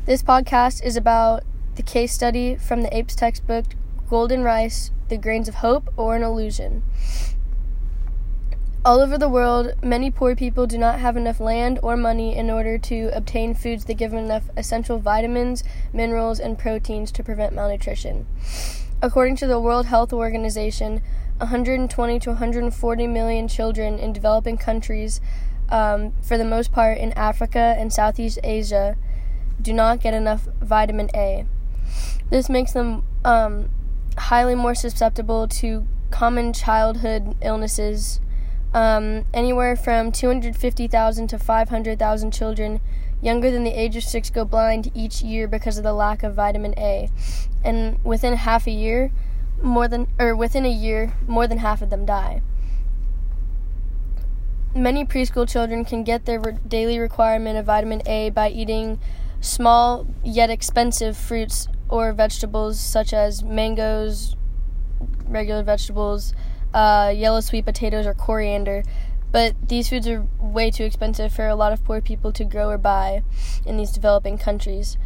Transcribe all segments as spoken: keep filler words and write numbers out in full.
This podcast is about the case study from the A P E S textbook, Golden Rice, The Grains of Hope or an Illusion. All over the world, many poor people do not have enough land or money in order to obtain foods that give them enough essential vitamins, minerals, and proteins to prevent malnutrition. According to the World Health Organization, one hundred twenty to one hundred forty million children in developing countries, um, for the most part in Africa and Southeast Asia, do not get enough vitamin A. This makes them um, highly more susceptible to common childhood illnesses. Um, anywhere from two hundred fifty thousand to five hundred thousand children younger than the age of six go blind each year because of the lack of vitamin A. And within half a year, more than or within a year, more than half of them die. Many preschool children can get their re- daily requirement of vitamin A by eating small yet expensive fruits or vegetables such as mangoes, regular vegetables, uh, yellow sweet potatoes, or coriander. But these foods are way too expensive for a lot of poor people to grow or buy in these developing countries.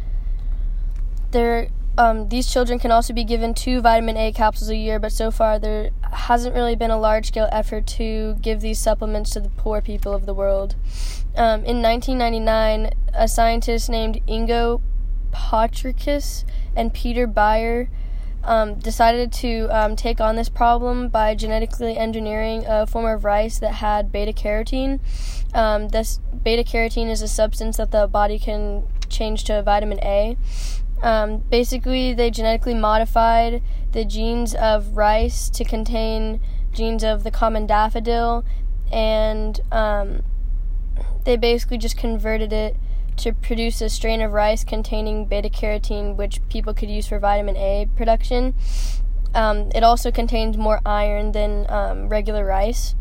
There, um, these children can also be given two vitamin A capsules a year, but so far there hasn't really been a large-scale effort to give these supplements to the poor people of the world. Um, in nineteen ninety-nine, a scientist named Ingo Patricus and Peter Bayer um, decided to um, take on this problem by genetically engineering a form of rice that had beta-carotene. Um, this beta-carotene is a substance that the body can change to vitamin A. Um, basically, they genetically modified the genes of rice to contain genes of the common daffodil, and um, they basically just converted it to produce a strain of rice containing beta-carotene, which people could use for vitamin A production. Um, it also contains more iron than um, regular rice.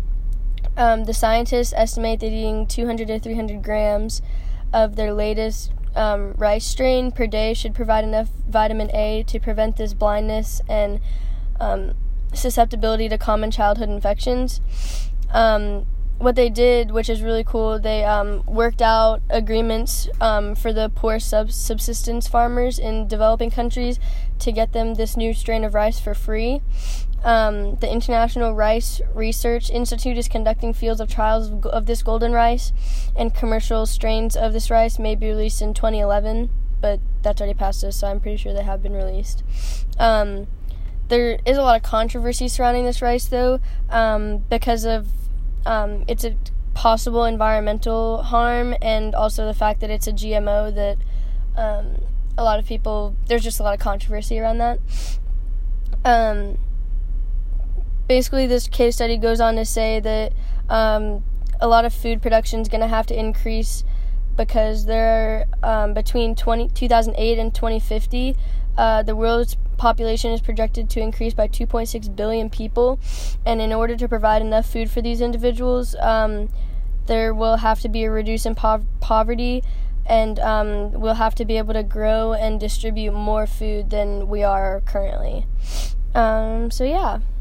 Um, the scientists estimate that eating two hundred to three hundred grams of their latest um, rice strain per day should provide enough vitamin A to prevent this blindness and um, susceptibility to common childhood infections. Um, What they did, which is really cool, they um, worked out agreements um, for the poor sub- subsistence farmers in developing countries to get them this new strain of rice for free. Um, the International Rice Research Institute is conducting fields of trials of, of this golden rice, and commercial strains of this rice may be released in twenty eleven, but that's already passed us, so I'm pretty sure they have been released. Um, there is a lot of controversy surrounding this rice, though, um, because of Um, it's a possible environmental harm, and also the fact that it's a G M O that um, a lot of people, there's just a lot of controversy around that. Um, basically, this case study goes on to say that um, a lot of food production is going to have to increase because there are, um, between twenty, two thousand eight and twenty fifty, uh, the world's population is projected to increase by two point six billion people, and in order to provide enough food for these individuals, um, there will have to be a reduce in po- poverty, and um, we'll have to be able to grow and distribute more food than we are currently. Um, so yeah.